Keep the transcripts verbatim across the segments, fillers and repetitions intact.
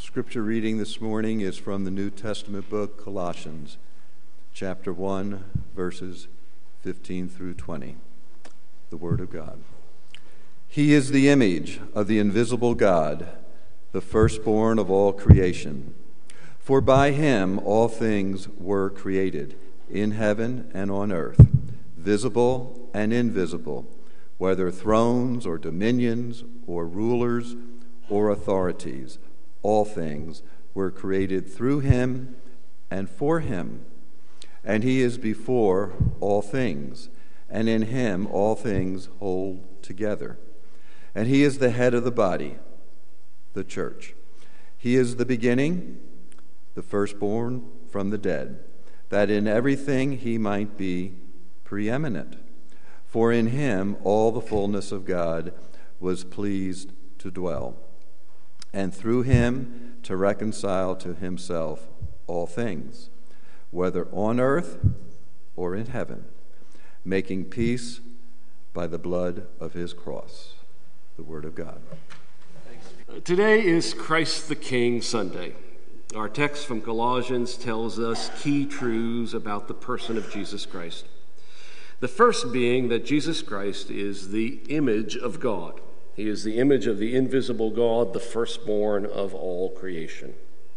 Scripture reading this morning is from the New Testament book, Colossians, chapter one, verses fifteen through twenty. The Word of God. He is the image of the invisible God, the firstborn of all creation. For by him all things were created, in heaven and on earth, visible and invisible, whether thrones or dominions or rulers or authorities. All things were created through him and for him. And he is before all things, and in him all things hold together. And he is the head of the body, the church. He is the beginning, the firstborn from the dead, that in everything he might be preeminent. For in him all the fullness of God was pleased to dwell, and through him to reconcile to himself all things, whether on earth or in heaven, making peace by the blood of his cross. The Word of God. Today is Christ the King Sunday. Our text from Colossians tells us key truths about the person of Jesus Christ. The first being that Jesus Christ is the image of God. He is the image of the invisible God, the firstborn of all creation.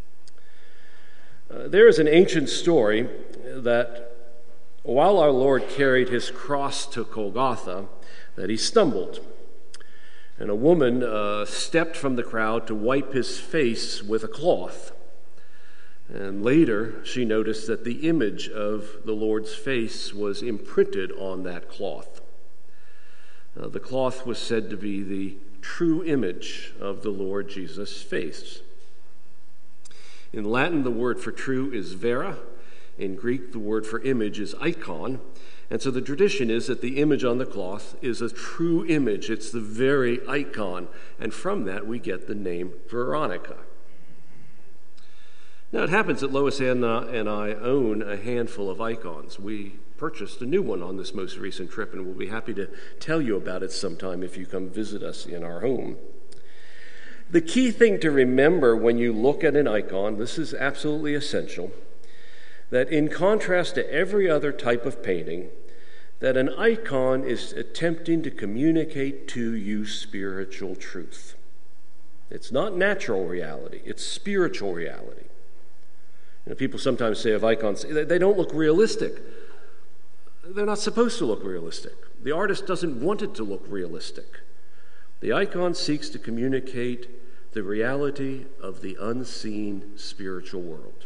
Uh, there is an ancient story that while our Lord carried his cross to Golgotha, that he stumbled, and a woman uh, stepped from the crowd to wipe his face with a cloth. And later, she noticed that the image of the Lord's face was imprinted on that cloth. Uh, the cloth was said to be the true image of the Lord Jesus' face. In Latin, the word for true is vera. In Greek, the word for image is icon. And so the tradition is that the image on the cloth is a true image. It's the very icon. And from that, we get the name Veronica. Now, it happens that Lois and, uh, and I own a handful of icons. We purchased a new one on this most recent trip, and we'll be happy to tell you about it sometime if you come visit us in our home. The key thing to remember when you look at an icon, this is absolutely essential, that in contrast to every other type of painting, that an icon is attempting to communicate to you spiritual truth. It's not natural reality, it's spiritual reality. You know, people sometimes say of icons, they don't look realistic. They're not supposed to look realistic. The artist doesn't want it to look realistic. The icon seeks to communicate the reality of the unseen spiritual world.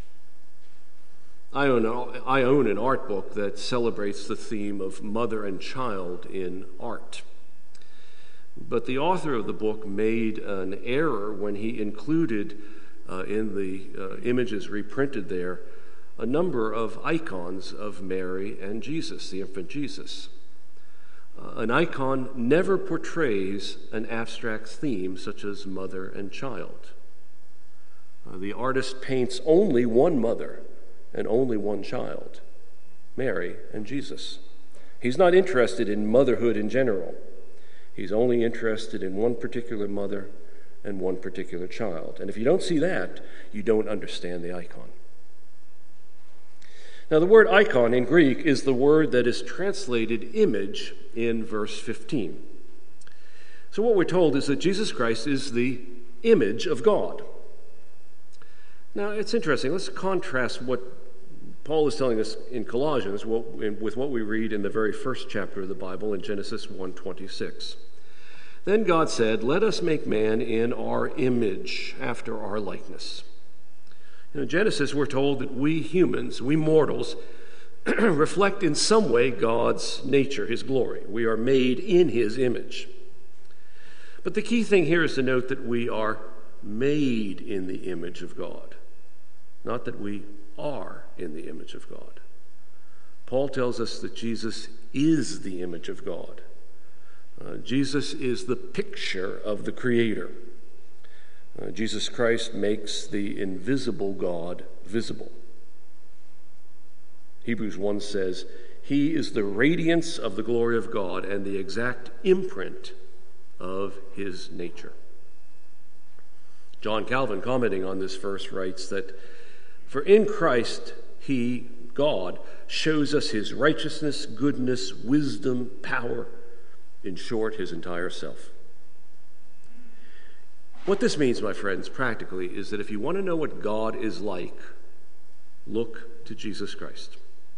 I own, I own an art book that celebrates the theme of mother and child in art. But the author of the book made an error when he included uh, in the uh, images reprinted there a number of icons of Mary and Jesus, the infant Jesus. Uh, an icon never portrays an abstract theme such as mother and child. Uh, the artist paints only one mother and only one child, Mary and Jesus. He's not interested in motherhood in general. He's only interested in one particular mother and one particular child. And if you don't see that, you don't understand the icon. Now, the word icon in Greek is the word that is translated image in verse fifteen. So what we're told is that Jesus Christ is the image of God. Now, it's interesting. Let's contrast what Paul is telling us in Colossians with what we read in the very first chapter of the Bible in Genesis one twenty-six. Then God said, "Let us make man in our image, after our likeness." In Genesis, we're told that we humans, we mortals, reflect in some way God's nature, his glory. We are made in his image. But the key thing here is to note that we are made in the image of God, not that we are in the image of God. Paul tells us that Jesus is the image of God. Uh, Jesus is the picture of the Creator. Uh, Jesus Christ makes the invisible God visible. Hebrews one says, "He is the radiance of the glory of God and the exact imprint of his nature." John Calvin, commenting on this verse, writes that, "For in Christ he, God, shows us his righteousness, goodness, wisdom, power, in short, his entire self." What this means, my friends, practically, is that if you want to know what God is like, look to Jesus Christ.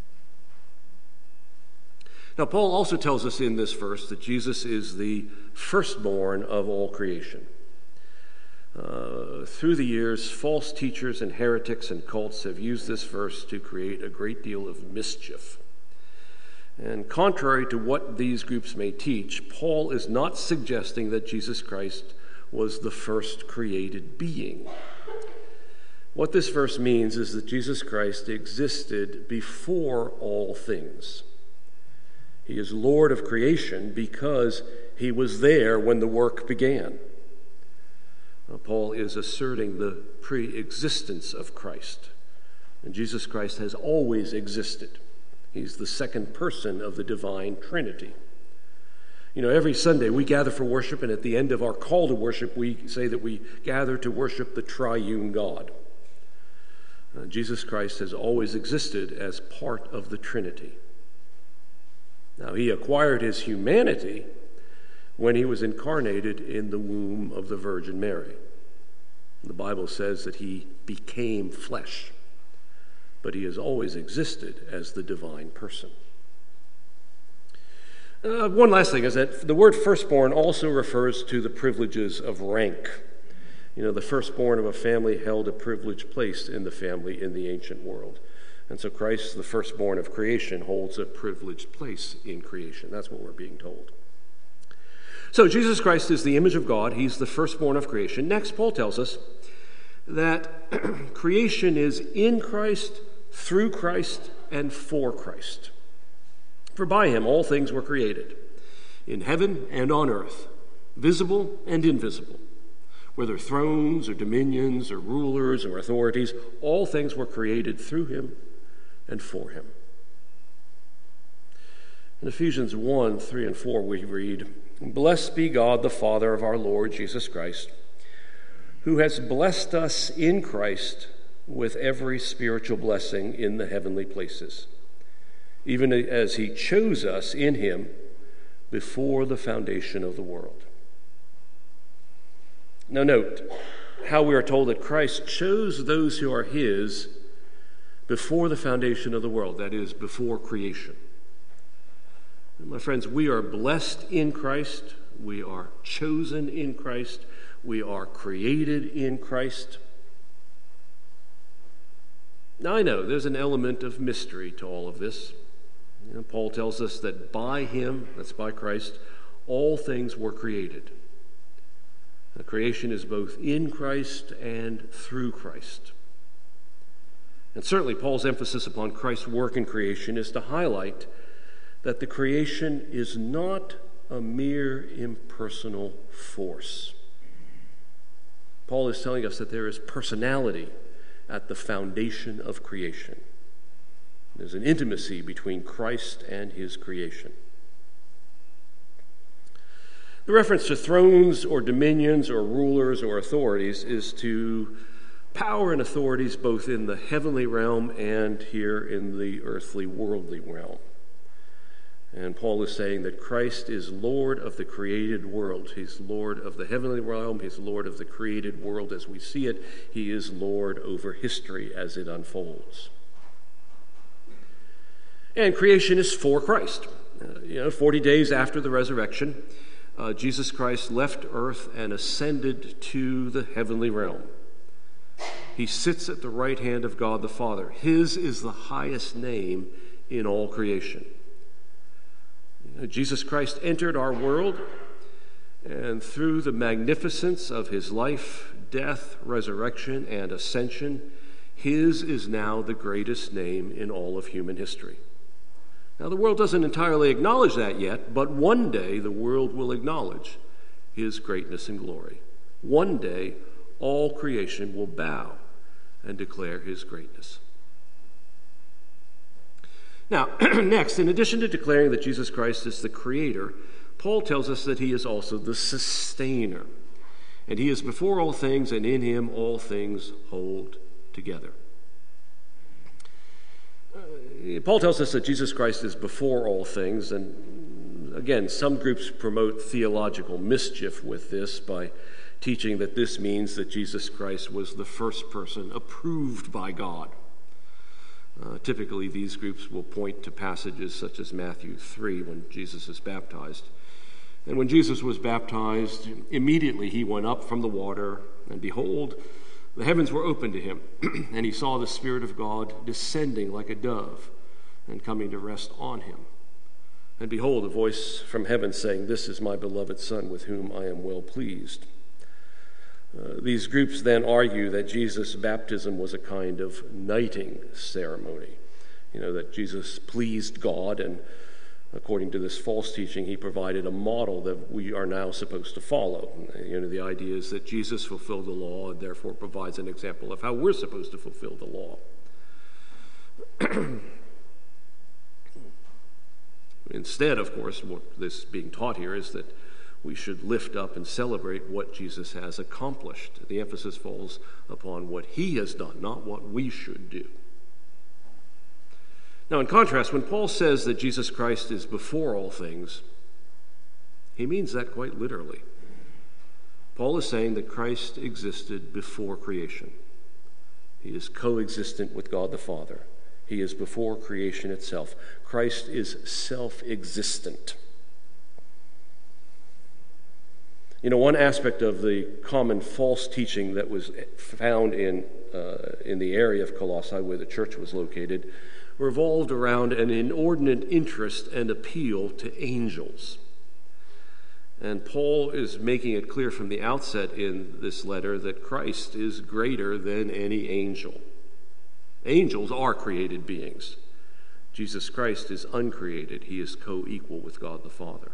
Now, Paul also tells us in this verse that Jesus is the firstborn of all creation. Uh, through the years, false teachers and heretics and cults have used this verse to create a great deal of mischief. And contrary to what these groups may teach, Paul is not suggesting that Jesus Christ was the first created being. What this verse means is that Jesus Christ existed before all things. He is Lord of creation because he was there when the work began. Now, Paul is asserting the pre-existence of Christ. And Jesus Christ has always existed. He's the second person of the divine Trinity. You know, every Sunday we gather for worship, and at the end of our call to worship, we say that we gather to worship the triune God. Uh, Jesus Christ has always existed as part of the Trinity. Now, he acquired his humanity when he was incarnated in the womb of the Virgin Mary. The Bible says that he became flesh, but he has always existed as the divine person. Uh, one last thing is that the word firstborn also refers to the privileges of rank. You know, the firstborn of a family held a privileged place in the family in the ancient world. And so Christ, the firstborn of creation, holds a privileged place in creation. That's what we're being told. So Jesus Christ is the image of God. He's the firstborn of creation. Next, Paul tells us that creation is in Christ, through Christ, and for Christ. For by him all things were created, in heaven and on earth, visible and invisible. Whether thrones or dominions or rulers or authorities, all things were created through him and for him. In Ephesians one, three and four we read, "Blessed be God the Father of our Lord Jesus Christ, who has blessed us in Christ with every spiritual blessing in the heavenly places, even as he chose us in him before the foundation of the world." Now note how we are told that Christ chose those who are his before the foundation of the world, that is, before creation. And my friends, we are blessed in Christ, we are chosen in Christ, we are created in Christ. Now I know there's an element of mystery to all of this. You know, Paul tells us that by him, that's by Christ, all things were created. The creation is both in Christ and through Christ. And certainly Paul's emphasis upon Christ's work in creation is to highlight that the creation is not a mere impersonal force. Paul is telling us that there is personality at the foundation of creation. There's an intimacy between Christ and his creation. The reference to thrones or dominions or rulers or authorities is to power and authorities both in the heavenly realm and here in the earthly, worldly realm. And Paul is saying that Christ is Lord of the created world. He's Lord of the heavenly realm. He's Lord of the created world as we see it. He is Lord over history as it unfolds. And creation is for Christ. Uh, you know, forty days after the resurrection, uh, Jesus Christ left earth and ascended to the heavenly realm. He sits at the right hand of God the Father. His is the highest name in all creation. You know, Jesus Christ entered our world, and through the magnificence of his life, death, resurrection, and ascension, his is now the greatest name in all of human history. Now, the world doesn't entirely acknowledge that yet, but one day the world will acknowledge his greatness and glory. One day, all creation will bow and declare his greatness. Now, next, in addition to declaring that Jesus Christ is the creator, Paul tells us that he is also the sustainer. And he is before all things, and in him all things hold together. Uh, Paul tells us that Jesus Christ is before all things, and again, some groups promote theological mischief with this by teaching that this means that Jesus Christ was the first person approved by God. Uh, typically, these groups will point to passages such as Matthew three when Jesus is baptized. And when Jesus was baptized, immediately he went up from the water, and behold, the heavens were opened to him, and he saw the Spirit of God descending like a dove and coming to rest on him. And behold, a voice from heaven saying, "This is my beloved Son, with whom I am well pleased." Uh, these groups then argue that Jesus' baptism was a kind of knighting ceremony. You know, that Jesus pleased God, and according to this false teaching, he provided a model that we are now supposed to follow. You know, the idea is that Jesus fulfilled the law and therefore provides an example of how we're supposed to fulfill the law. Instead, of course, what this is being taught here is that we should lift up and celebrate what Jesus has accomplished. The emphasis falls upon what he has done, not what we should do. Now, in contrast, when Paul says that Jesus Christ is before all things, he means that quite literally. Paul is saying that Christ existed before creation. He is coexistent with God the Father. He is before creation itself. Christ is self-existent. You know, one aspect of the common false teaching that was found in, uh, in the area of Colossae where the church was located revolved around an inordinate interest and appeal to angels. And Paul is making it clear from the outset in this letter that Christ is greater than any angel. Angels are created beings. Jesus Christ is uncreated. He is co-equal with God the Father.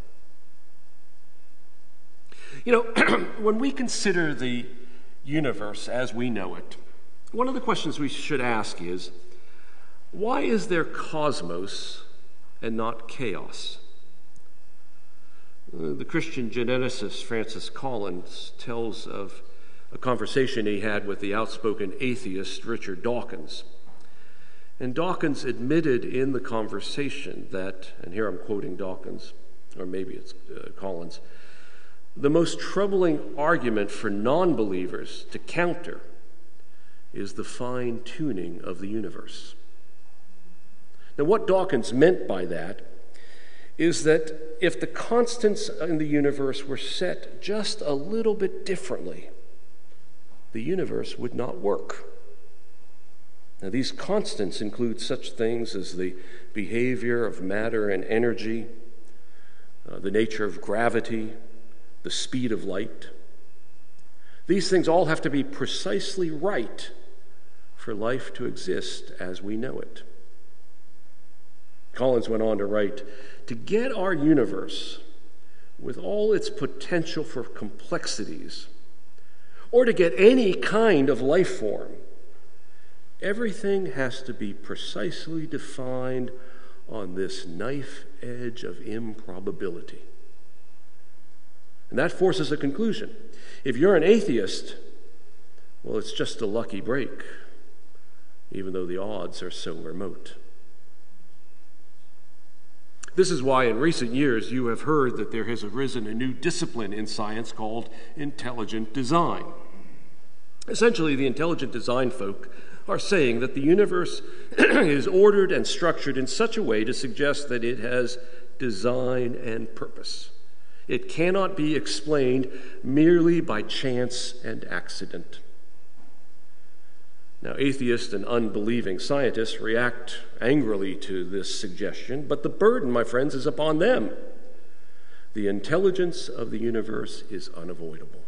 You know, when we consider the universe as we know it, one of the questions we should ask is, why is there cosmos and not chaos? Uh, the Christian geneticist Francis Collins tells of a conversation he had with the outspoken atheist Richard Dawkins. And Dawkins admitted in the conversation that, and here I'm quoting Dawkins, or maybe it's uh, Collins, the most troubling argument for non-believers to counter is the fine-tuning of the universe. Now, what Dawkins meant by that is that if the constants in the universe were set just a little bit differently, the universe would not work. Now, these constants include such things as the behavior of matter and energy, uh, the nature of gravity, the speed of light. These things all have to be precisely right for life to exist as we know it. Collins went on to write, to get our universe, with all its potential for complexities, or to get any kind of life form, everything has to be precisely defined on this knife edge of improbability. And that forces a conclusion. If you're an atheist, well, it's just a lucky break, even though the odds are so remote. This is why in recent years you have heard that there has arisen a new discipline in science called intelligent design. Essentially, the intelligent design folk are saying that the universe is ordered and structured in such a way to suggest that it has design and purpose. It cannot be explained merely by chance and accident. Now, atheists and unbelieving scientists react angrily to this suggestion, but the burden, my friends, is upon them. The intelligence of the universe is unavoidable.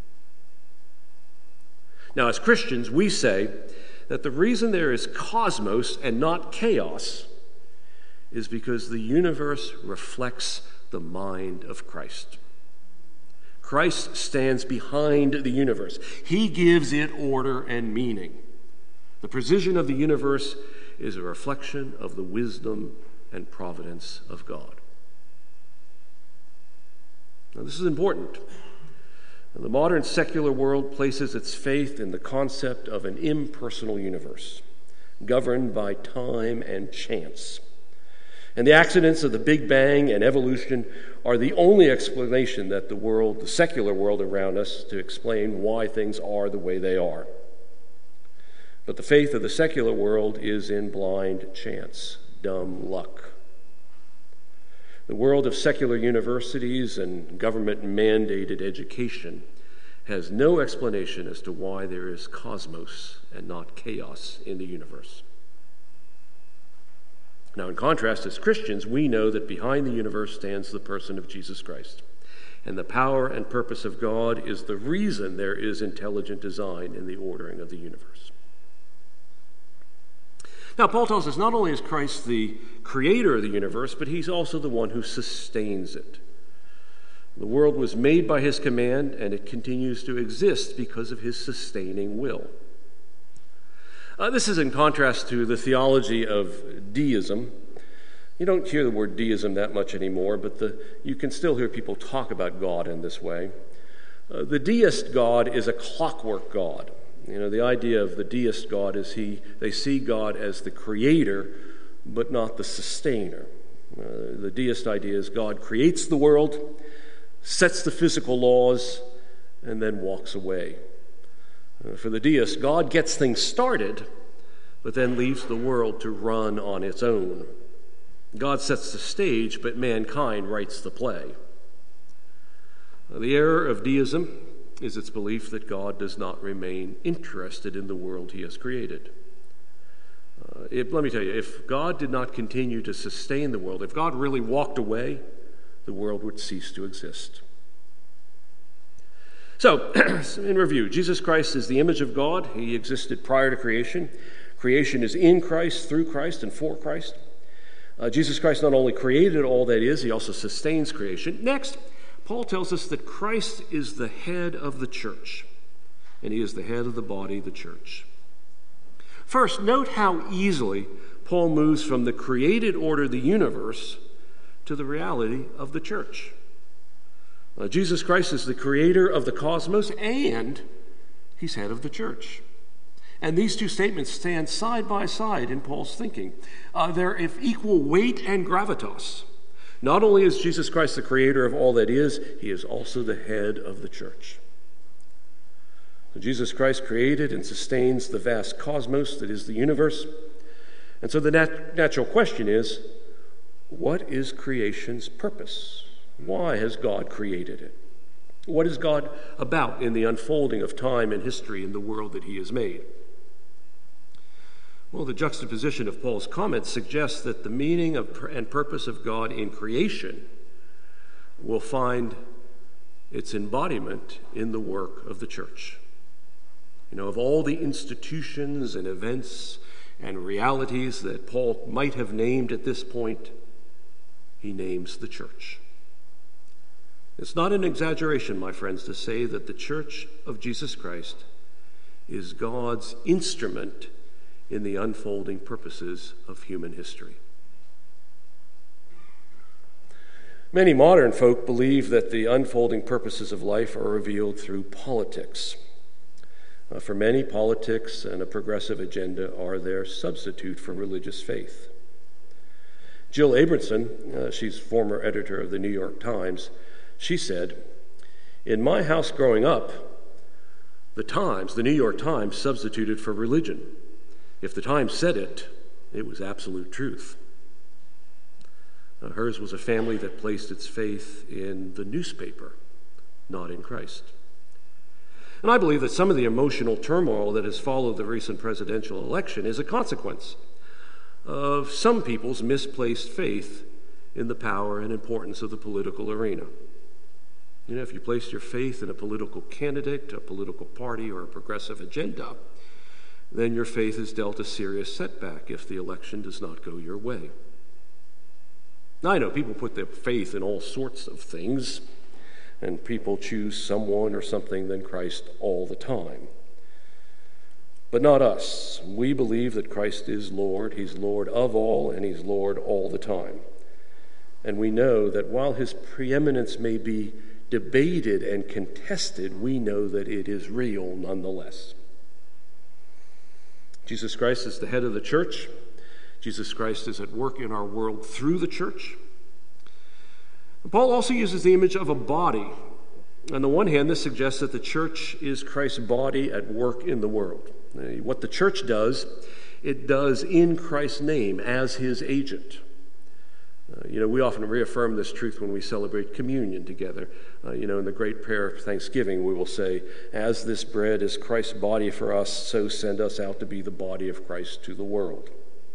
Now, as Christians, we say that the reason there is cosmos and not chaos is because the universe reflects the mind of Christ. Christ stands behind the universe. He gives it order and meaning. The precision of the universe is a reflection of the wisdom and providence of God. Now, this is important The modern secular world places its faith in the concept of an impersonal universe, governed by time and chance. And the accidents of the Big Bang and evolution are the only explanation that the world, the secular world around us, to explain why things are the way they are. But the faith of the secular world is in blind chance, dumb luck. The world of secular universities and government-mandated education has no explanation as to why there is cosmos and not chaos in the universe. Now, in contrast, as Christians, we know that behind the universe stands the person of Jesus Christ. And the power and purpose of God is the reason there is intelligent design in the ordering of the universe. Now, Paul tells us not only is Christ the creator of the universe, but he's also the one who sustains it. The world was made by his command, and it continues to exist because of his sustaining will. Uh, this is in contrast to the theology of deism. You don't hear the word deism that much anymore, but the, you can still hear people talk about God in this way. Uh, the deist God is a clockwork God. You know, the idea of the deist God is he they see God as the creator, but not the sustainer. Uh, the deist idea is God creates the world, sets the physical laws, and then walks away. Uh, for the deist, God gets things started, but then leaves the world to run on its own. God sets the stage, but mankind writes the play. Uh, the error of deism is its belief that God does not remain interested in the world he has created. Uh, if, let me tell you, if God did not continue to sustain the world, if God really walked away, the world would cease to exist. So, in review, Jesus Christ is the image of God. He existed prior to creation. Creation is in Christ, through Christ, and for Christ. Uh, Jesus Christ not only created all that is, he also sustains creation. Next, Paul tells us that Christ is the head of the church, and he is the head of the body, the church. First, note how easily Paul moves from the created order of the universe to the reality of the church. Uh, Jesus Christ is the creator of the cosmos, and he's head of the church. And these two statements stand side by side in Paul's thinking. Uh, they're of equal weight and gravitas. Not only is Jesus Christ the creator of all that is, he is also the head of the church. So Jesus Christ created and sustains the vast cosmos that is the universe. And so the nat- natural question is, what is creation's purpose? Why has God created it? What is God about in the unfolding of time and history in the world that he has made? Well, the juxtaposition of Paul's comments suggests that the meaning of and purpose of God in creation will find its embodiment in the work of the church. You know, of all the institutions and events and realities that Paul might have named at this point, he names the church. It's not an exaggeration, my friends, to say that the church of Jesus Christ is God's instrument in the unfolding purposes of human history. Many modern folk believe that the unfolding purposes of life are revealed through politics. Uh, for many, politics and a progressive agenda are their substitute for religious faith. Jill Abramson, uh, she's former editor of the New York Times, she said, "In my house growing up, the Times, the New York Times, substituted for religion. If the Times said it, it was absolute truth." Uh, hers was a family that placed its faith in the newspaper, not in Christ. And I believe that some of the emotional turmoil that has followed the recent presidential election is a consequence of some people's misplaced faith in the power and importance of the political arena. You know, if you place your faith in a political candidate, a political party, or a progressive agenda, then your faith is dealt a serious setback if the election does not go your way. Now, I know people put their faith in all sorts of things, and people choose someone or something than Christ all the time. But not us. We believe that Christ is Lord. He's Lord of all, and he's Lord all the time. And we know that while his preeminence may be debated and contested, we know that it is real nonetheless. Jesus Christ is the head of the church. Jesus Christ is at work in our world through the church. Paul also uses the image of a body. On the one hand, this suggests that the church is Christ's body at work in the world. What the church does, it does in Christ's name as his agent. Uh, you know, we often reaffirm this truth when we celebrate communion together. Uh, you know, in the great prayer of thanksgiving, we will say, "As this bread is Christ's body for us, so send us out to be the body of Christ to the world."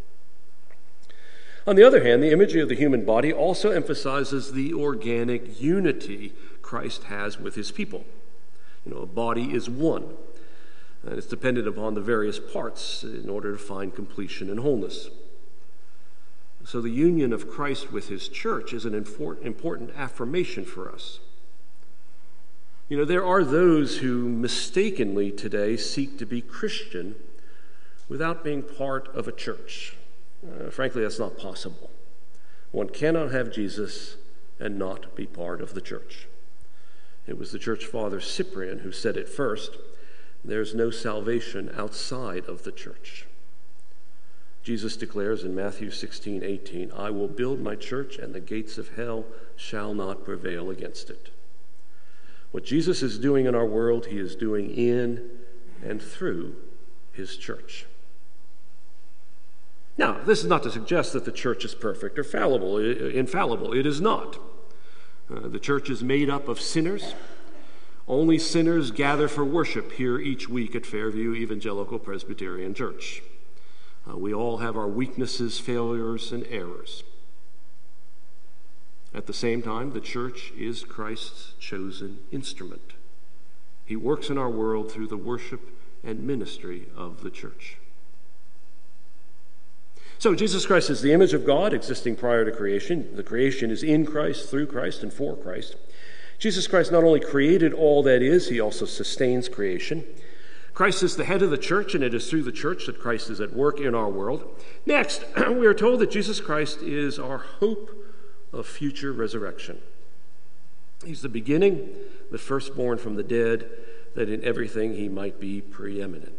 On the other hand, the imagery of the human body also emphasizes the organic unity Christ has with his people. You know, a body is one, and it's dependent upon the various parts in order to find completion and wholeness. So the union of Christ with his church is an important affirmation for us. You know, there are those who mistakenly today seek to be Christian without being part of a church. Uh, frankly, that's not possible. One cannot have Jesus and not be part of the church. It was the church father Cyprian who said it first: "There's no salvation outside of the church." Jesus declares in Matthew sixteen eighteen, "I will build my church, and the gates of hell shall not prevail against it." What Jesus is doing in our world, he is doing in and through his church. Now, this is not to suggest that the church is perfect or fallible, infallible. It is not. Uh, the church is made up of sinners. Only sinners gather for worship here each week at Fairview Evangelical Presbyterian Church. Uh, we all have our weaknesses, failures, and errors. At the same time, the church is Christ's chosen instrument. He works in our world through the worship and ministry of the church. So Jesus Christ is the image of God existing prior to creation. The creation is in Christ, through Christ, and for Christ. Jesus Christ not only created all that is, he also sustains creation. Christ is the head of the church, and it is through the church that Christ is at work in our world. Next, we are told that Jesus Christ is our hope of future resurrection. He's the beginning, the firstborn from the dead, that in everything he might be preeminent.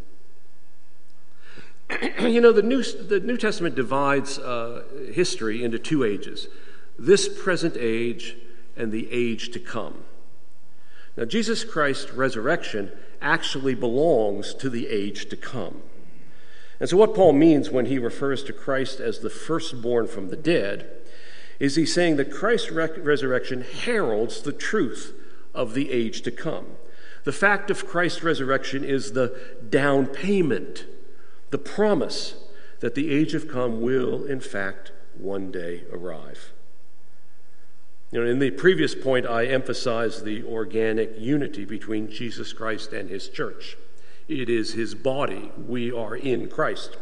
You know, the New, the New Testament divides uh, history into two ages: this present age and the age to come. Now, Jesus Christ's resurrection actually belongs to the age to come. And so what Paul means when he refers to Christ as the firstborn from the dead is he's saying that Christ's re- resurrection heralds the truth of the age to come. The fact of Christ's resurrection is the down payment, the promise that the age of come will, in fact, one day arrive. You know, in the previous point, I emphasized the organic unity between Jesus Christ and his church. It is his body. We are in Christ.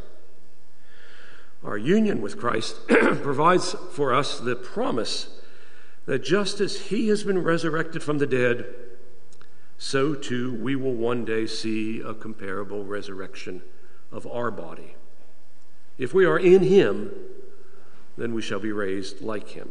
Our union with Christ provides for us the promise that just as he has been resurrected from the dead, so too we will one day see a comparable resurrection of our body. If we are in him, then we shall be raised like him.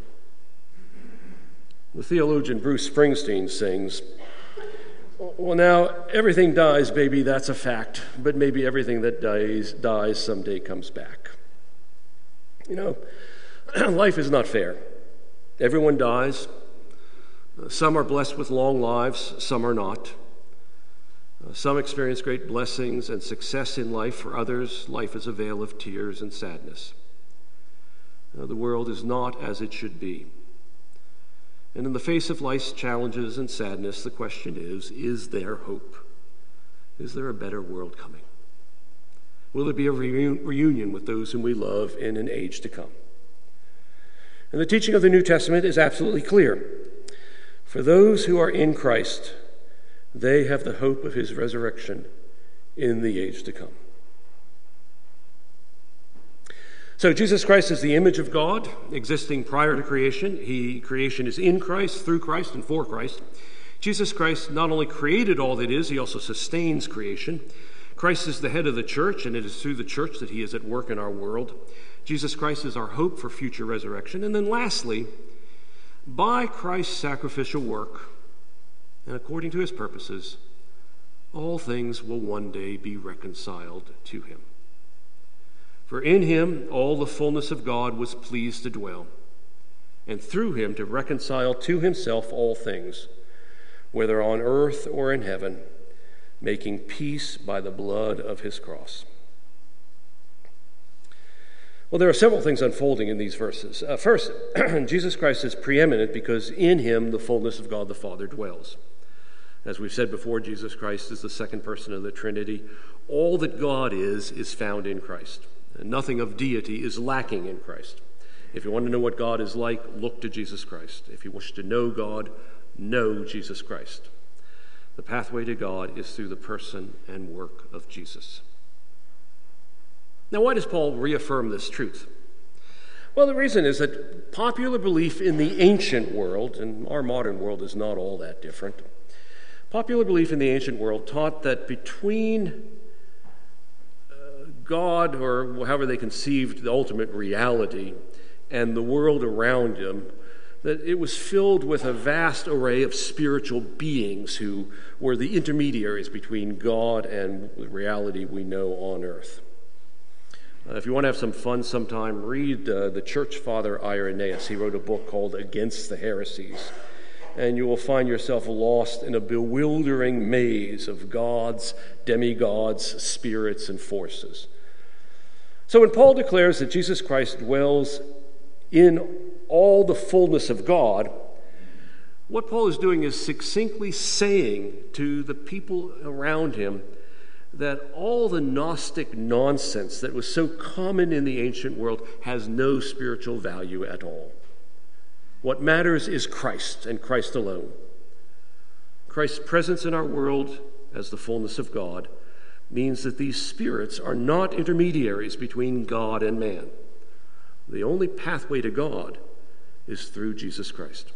The theologian Bruce Springsteen sings, "Well, now, everything dies, baby, that's a fact, but maybe everything that dies, dies someday comes back." You know, life is not fair. Everyone dies. Some are blessed with long lives, some are not. Some experience great blessings and success in life. For others, life is a vale of tears and sadness. The world is not as it should be. And in the face of life's challenges and sadness, the question is, is there hope? Is there a better world coming? Will there be a reun- reunion with those whom we love in an age to come? And the teaching of the New Testament is absolutely clear. For those who are in Christ, they have the hope of his resurrection in the age to come. So Jesus Christ is the image of God existing prior to creation. He, creation is in Christ, through Christ, and for Christ. Jesus Christ not only created all that is, he also sustains creation. Christ is the head of the church, and it is through the church that he is at work in our world. Jesus Christ is our hope for future resurrection. And then lastly, by Christ's sacrificial work, and according to his purposes, all things will one day be reconciled to him. For in him all the fullness of God was pleased to dwell, and through him to reconcile to himself all things, whether on earth or in heaven, making peace by the blood of his cross. Well, there are several things unfolding in these verses. Uh, first, Jesus Christ is preeminent because in him the fullness of God the Father dwells. As we've said before, Jesus Christ is the second person of the Trinity. All that God is, is found in Christ. And nothing of deity is lacking in Christ. If you want to know what God is like, look to Jesus Christ. If you wish to know God, know Jesus Christ. The pathway to God is through the person and work of Jesus. Now, why does Paul reaffirm this truth? Well, the reason is that popular belief in the ancient world, and our modern world is not all that different, popular belief in the ancient world taught that between uh, God, or however they conceived the ultimate reality, and the world around him, that it was filled with a vast array of spiritual beings who were the intermediaries between God and the reality we know on earth. Uh, if you want to have some fun sometime, read uh, the church father Irenaeus. He wrote a book called Against the Heresies, and you will find yourself lost in a bewildering maze of gods, demigods, spirits, and forces. So when Paul declares that Jesus Christ dwells in all the fullness of God, what Paul is doing is succinctly saying to the people around him that all the Gnostic nonsense that was so common in the ancient world has no spiritual value at all. What matters is Christ and Christ alone. Christ's presence in our world as the fullness of God means that these spirits are not intermediaries between God and man. The only pathway to God is through Jesus Christ.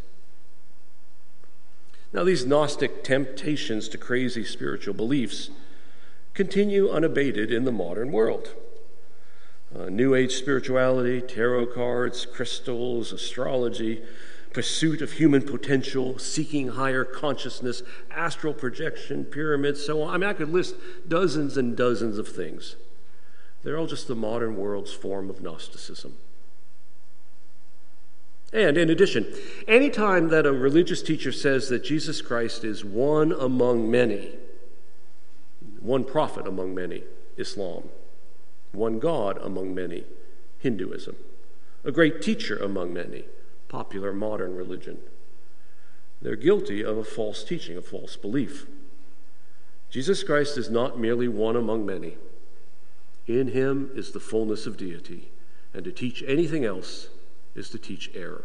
Now, these Gnostic temptations to crazy spiritual beliefs continue unabated in the modern world. Uh, New Age spirituality, tarot cards, crystals, astrology, pursuit of human potential, seeking higher consciousness, astral projection, pyramids, so on. I mean, I could list dozens and dozens of things. They're all just the modern world's form of Gnosticism. And in addition, anytime that a religious teacher says that Jesus Christ is one among many, one prophet among many, Islam, one God among many, Hinduism, a great teacher among many, popular modern religion, they're guilty of a false teaching, a false belief. Jesus Christ is not merely one among many. In him is the fullness of deity, and to teach anything else is to teach error.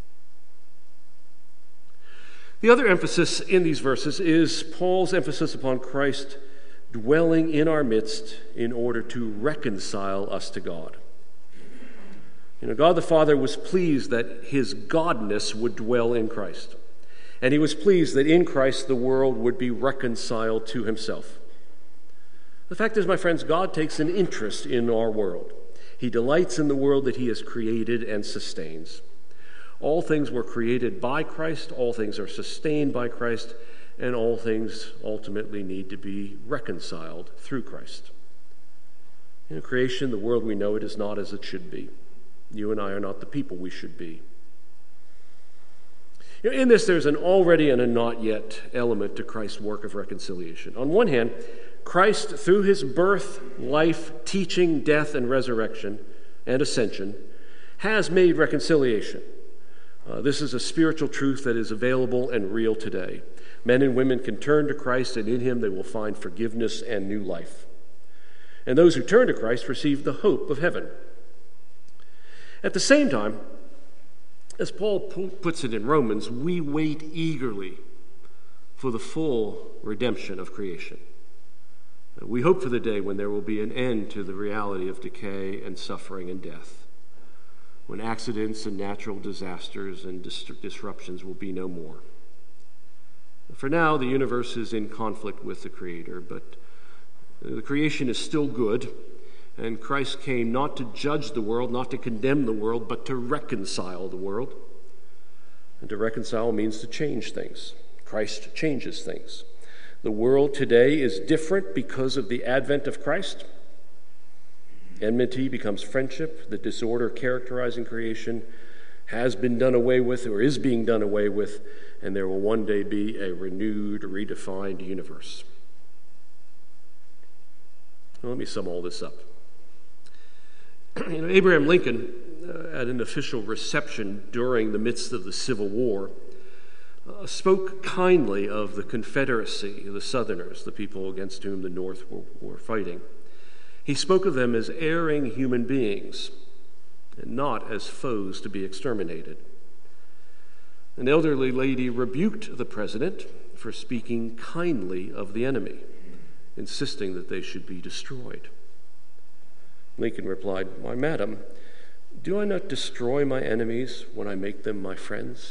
The other emphasis in these verses is Paul's emphasis upon Christ dwelling in our midst in order to reconcile us to God. You know, God the Father was pleased that his godness would dwell in Christ, and he was pleased that in Christ the world would be reconciled to himself. The fact is, my friends, God takes an interest in our world. He delights in the world that he has created and sustains. All things were created by Christ, all things are sustained by Christ, and all things ultimately need to be reconciled through Christ. In creation, the world we know it is not as it should be. You and I are not the people we should be. You know, in this, there's an already and a not yet element to Christ's work of reconciliation. On one hand, Christ, through his birth, life, teaching, death, and resurrection, and ascension, has made reconciliation. Uh, this is a spiritual truth that is available and real today. Men and women can turn to Christ, and in him they will find forgiveness and new life. And those who turn to Christ receive the hope of heaven. At the same time, as Paul puts it in Romans, we wait eagerly for the full redemption of creation. We hope for the day when there will be an end to the reality of decay and suffering and death, when accidents and natural disasters and dis- disruptions will be no more. For now, the universe is in conflict with the Creator, but the creation is still good, and Christ came not to judge the world, not to condemn the world, but to reconcile the world. And to reconcile means to change things. Christ changes things. The world today is different because of the advent of Christ. Enmity becomes friendship. The disorder characterizing creation has been done away with or is being done away with, and there will one day be a renewed, redefined universe. Now, let me sum all this up. You know, Abraham Lincoln, uh, at an official reception during the midst of the Civil War, uh, spoke kindly of the Confederacy, the Southerners, the people against whom the North were, were fighting. He spoke of them as erring human beings, and not as foes to be exterminated. An elderly lady rebuked the president for speaking kindly of the enemy, insisting that they should be destroyed. Lincoln replied, "Why, madam, do I not destroy my enemies when I make them my friends?"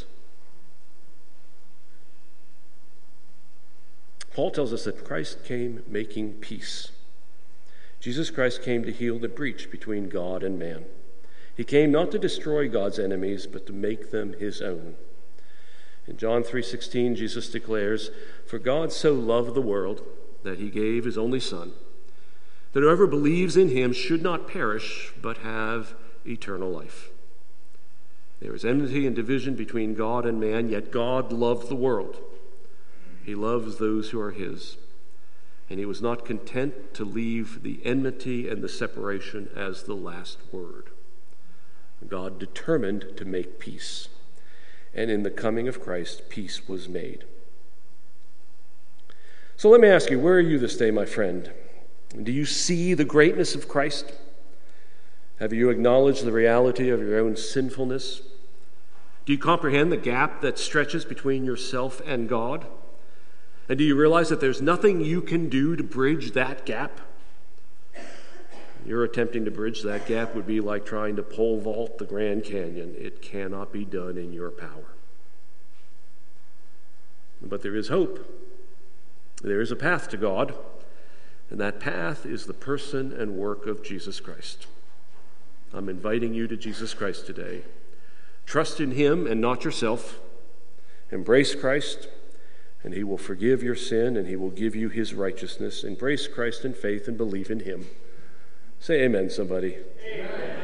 Paul tells us that Christ came making peace. Jesus Christ came to heal the breach between God and man. He came not to destroy God's enemies, but to make them his own. In John three sixteen, Jesus declares, "For God so loved the world that he gave his only Son, that whoever believes in him should not perish, but have eternal life." There is enmity and division between God and man, yet God loved the world. He loves those who are his. And he was not content to leave the enmity and the separation as the last word. God determined to make peace. And in the coming of Christ, peace was made. So let me ask you, where are you this day, my friend? Do you see the greatness of Christ? Have you acknowledged the reality of your own sinfulness? Do you comprehend the gap that stretches between yourself and God? And do you realize that there's nothing you can do to bridge that gap? You're attempting to bridge that gap would be like trying to pole vault the Grand Canyon. It cannot be done in your power. But there is hope. There is a path to God, and that path is the person and work of Jesus Christ. I'm inviting you to Jesus Christ today. Trust in him and not yourself. Embrace Christ, and he will forgive your sin, and he will give you his righteousness. Embrace Christ in faith and believe in him. Say amen, somebody. Amen.